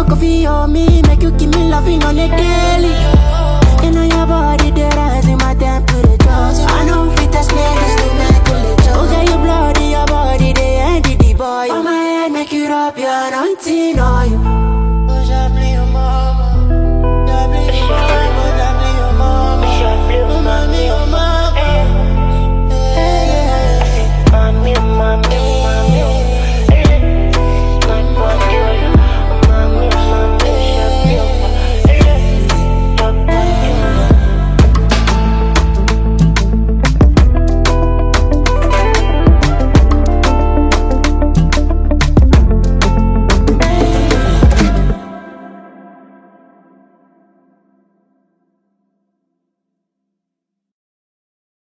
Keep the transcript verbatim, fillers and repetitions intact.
coffee on me, make you give me loving on a daily. You know your body, they rising my temperature. I know fit to slay this